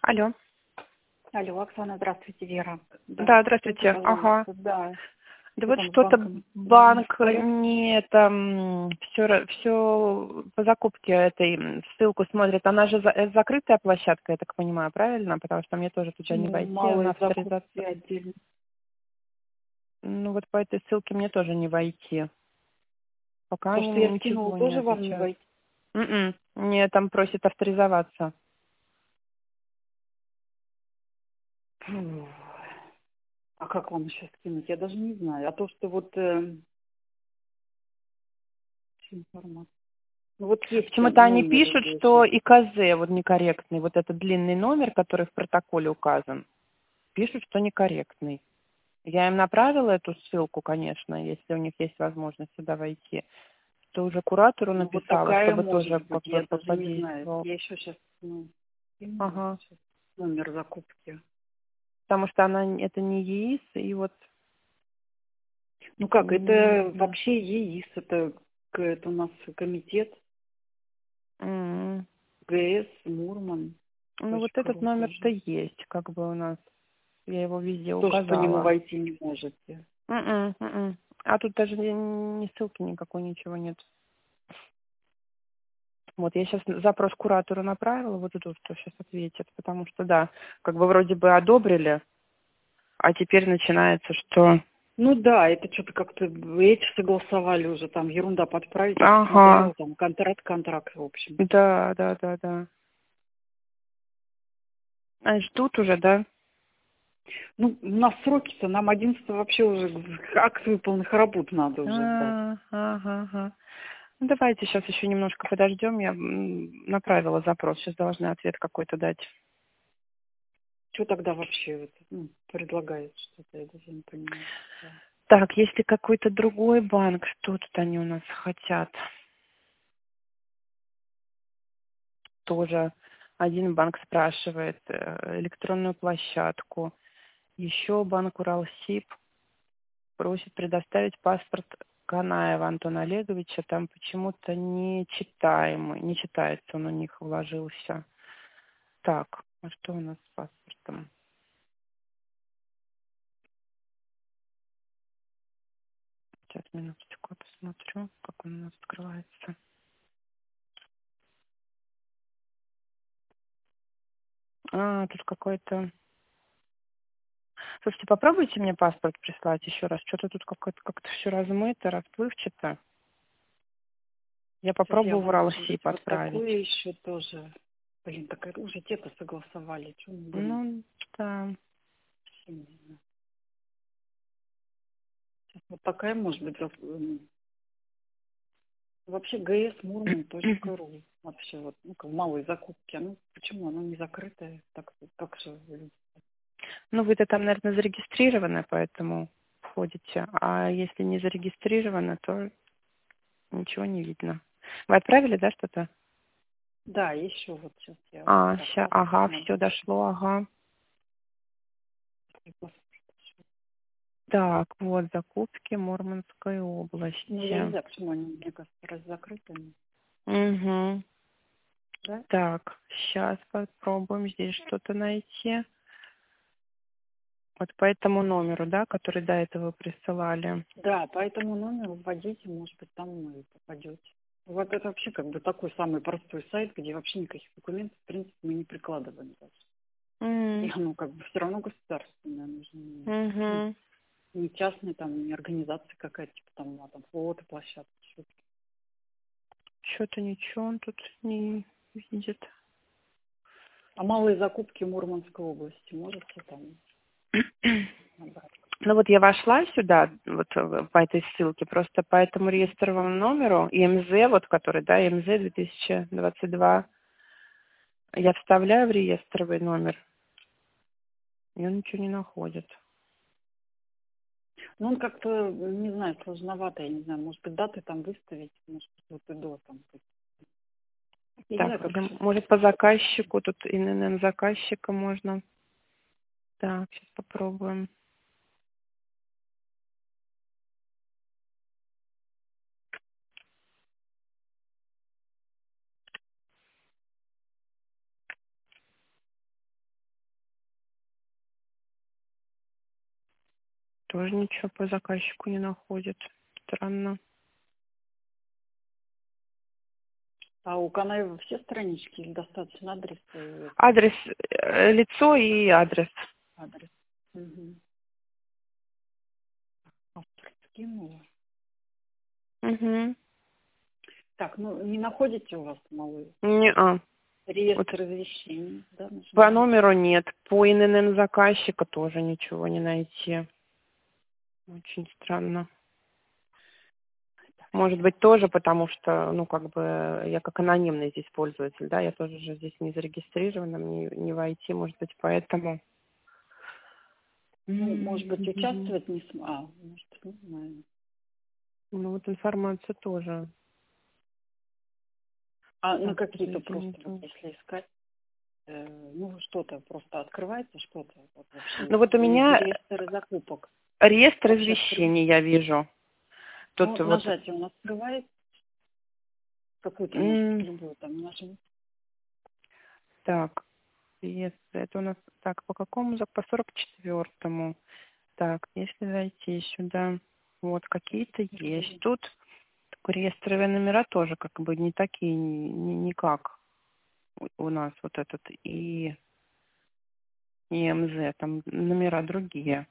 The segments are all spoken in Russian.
Алло. Алло, Оксана, здравствуйте, Вера. Да, Да, скажите, здравствуйте. Ага. пожалуйста, да, Да что вот там с что-то банком? Не в банк порядке? не там все по закупке этой ссылку смотрит. Она же закрытая площадка, я так понимаю, правильно? Потому что мне тоже туда не Ну, войти на малые закупки авторизацию. отдельно. Ну вот по этой ссылке мне тоже не войти. Пока То, они что я скинула, ничего не тоже вам не отвечают. войти? Мне там просит авторизоваться. Фу. А как вам сейчас скинуть? Я даже не знаю. А то, что вот информация. Ну вот есть Почему-то они номер пишут, что ИКЗ вот некорректный, вот этот длинный номер, который в протоколе указан, пишут, что некорректный. Я им направила эту ссылку, конечно, если у них есть возможность сюда войти, то уже куратору Ну вот написала, такая чтобы может тоже быть, я даже не знаю. подействовал. Я еще сейчас скинула Ага. сейчас номер закупки. Потому что это не ЕИС, и вот Ну как, не это знаю. вообще ЕИС, это у нас комитет М. ГС Мурман. Ну вот Точка этот ру номер-то тоже. есть, как бы у нас. Я его везде Тоже по нему указала. войти не можете. М. А тут даже ни ссылки никакой, ничего нет. Вот я сейчас запрос куратору направила, вот тут что сейчас ответит, потому что да, как бы вроде бы одобрили, а теперь начинается, что Ну да, это что-то как-то эти согласовали уже, там ерунда подправить, я ага, посмотрела, там контракт, в общем. да. А ждут уже, да? Ну, у нас сроки-то, нам 11 вообще уже акт выполненных работ надо уже сдать. Ага. Ну, давайте сейчас еще немножко подождем. Я направила запрос. Сейчас должны ответ какой-то дать. Что тогда вообще предлагают что-то, я даже не понимаю. Да. Так, если какой-то другой банк, что тут они у нас хотят? Тоже один банк спрашивает электронную площадку. Еще банк Уралсиб просит предоставить паспорт Канаева Антона Олеговича. Там почему-то нечитаемый, не читается он у них вложился. Так, а что у нас с паспортом? Сейчас, минуточку, посмотрю, как он у нас открывается. Тут какой-то... Слушайте, попробуйте мне паспорт прислать еще раз. Что-то тут как-то все размыто, расплывчато. Я Сейчас я попробую в вам, может Уралсиб быть, вот отправить. такое еще тоже. Блин, так это уже те-то согласовали. Что мы будем? Ну, да. Вообще не знаю. Сейчас вот такая, может быть, вообще gsmurman.ru. Вообще вот, как малые закупки. Ну, почему оно не закрытое? Так, как же люди? Ну, вы-то там, наверное, зарегистрированы, поэтому входите. А если не зарегистрированы, то ничего не видно. Вы отправили, да, что-то? Да, еще вот сейчас я паспорт Ага, все напишу. дошло, ага. Так, вот, закупки Мурманской Ну, я не области. знаю, почему они, мне кажется, раз закрытыми. Угу. Да? Так, сейчас попробуем здесь что-то найти. Вот по этому номеру, да, который до этого присылали. Да, по этому номеру вводите, может быть, там и попадете. Вот это вообще как бы такой самый простой сайт, где вообще никаких документов, в принципе, мы не прикладываем даже. И оно как бы все равно государственное, нужно Угу. не частная, там, не организация какая-то, типа там фото, площадка. Что-то. Что-то ничего он тут не видит. А малые закупки Мурманской области можете там набрать? Ну вот я вошла сюда, вот по этой ссылке, просто по этому реестровому номеру, ИМЗ, вот который, да, ИМЗ 2022, я вставляю в реестровый номер, и он ничего не находит. Ну, он как-то, не знаю, сложновато, я не знаю, может быть, даты там выставить, может быть, вот и до там. Я не знаю, Так, как или, сейчас. может, по заказчику, тут ИНН заказчика можно. Так, сейчас попробуем. Тоже ничего по заказчику не находит. Странно. А у Канаева все странички или достаточно адреса? Адрес, лицо и адрес. Адрес. Угу. Паспорт скинула. Угу. Так, ну не находите у вас малые? Не-а. Реестр извещений, да? По номеру нет. По ИНН заказчика тоже ничего не найти. Очень странно. Может быть, тоже потому что, ну, как бы, я как анонимный здесь пользователь, да, я тоже же здесь не зарегистрирована, мне не войти, может быть, поэтому. Ну, может быть, участвовать не может, не знаю. Ну, вот информация тоже. На какие-то просто, вот, если искать, ну, что-то просто открывается, что-то. Вот, вообще, ну, вот у меня реестр закупок. реестр извещений я вижу. Тут ну, вот... нажатие он открывает, какую-то, может, любую там нажать. Так, реестр, это у нас, так, по какому, по 44-му. Так, если зайти сюда, вот, какие-то есть. Тут реестровые номера тоже как бы не такие, никак у нас вот этот и МЗ, там номера другие.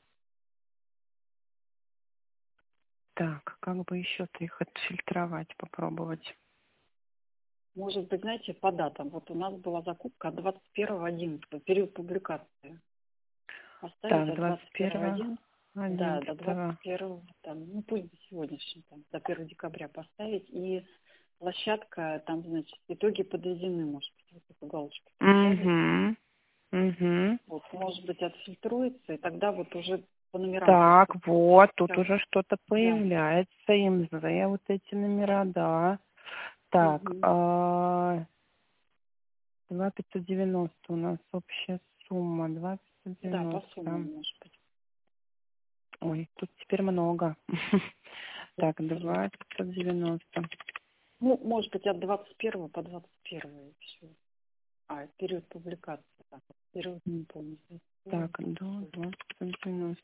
Так, как бы еще-то их отфильтровать, попробовать. Может быть, знаете, по датам. Вот у нас была закупка от 21.11, период публикации. Поставить Так, от 21.11, да, до 21.11. 21, там, ну пусть до сегодняшнего, там, до 1 декабря поставить. И площадка, там, значит, итоги подведены, может быть, вот эту галочку поставить. Угу. Вот, может быть, отфильтруется, и тогда вот уже по номерам. Так, просто. вот, тут Так, уже что-то появляется. МЗ, вот эти номера, да. Так, угу. 2.590 у нас общая сумма, Да, по 2.590. суммам, может быть. Ой, тут теперь много. Так, 2.590. Ну, может быть, от 21 по 21 все. Период публикации. Так, период не помню. Так, до 2.590.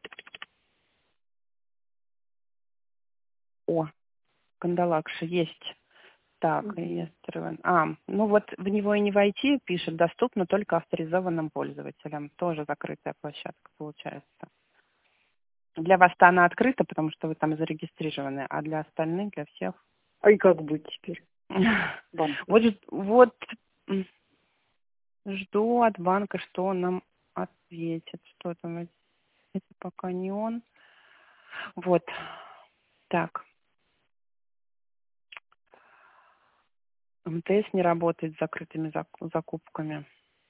О, Кандалакша есть. Так, реестр. Ну вот в него и не войти, пишет, доступно только авторизованным пользователям. Тоже закрытая площадка получается. Для вас-то она открыта, потому что вы там зарегистрированы, а для остальных, для всех. А и как быть теперь? Вот жду от банка, что он нам ответит. Что там? Это пока не он. Вот. Так. МТС не работает с закрытыми закупками.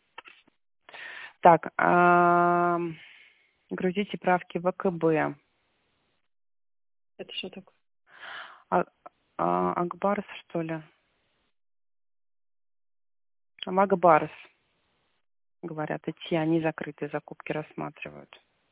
Так. Грузите правки в ВКБ. Это что такое? Акбарс, что ли? Макбарс, говорят, эти они закрытые закупки рассматривают.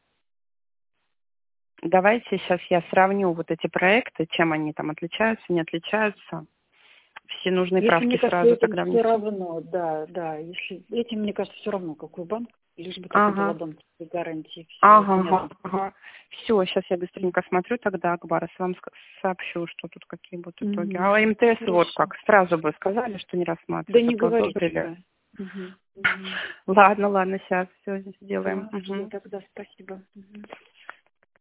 Давайте сейчас я сравню вот эти проекты, чем они там отличаются, не отличаются. Все нужные Если, правки мне кажется, сразу этим тогда все внесу. равно, да. Если этим, мне кажется, все равно, какой банк, лишь бы только была банковская гарантия. Ага. Все, сейчас я быстренько смотрю тогда, Акбарс, вам сообщу, что тут какие будут итоги. А МТС вот как, сразу бы сказали, что не рассматривают. Да не говорите. Ладно, сейчас все сделаем. Все, тогда спасибо.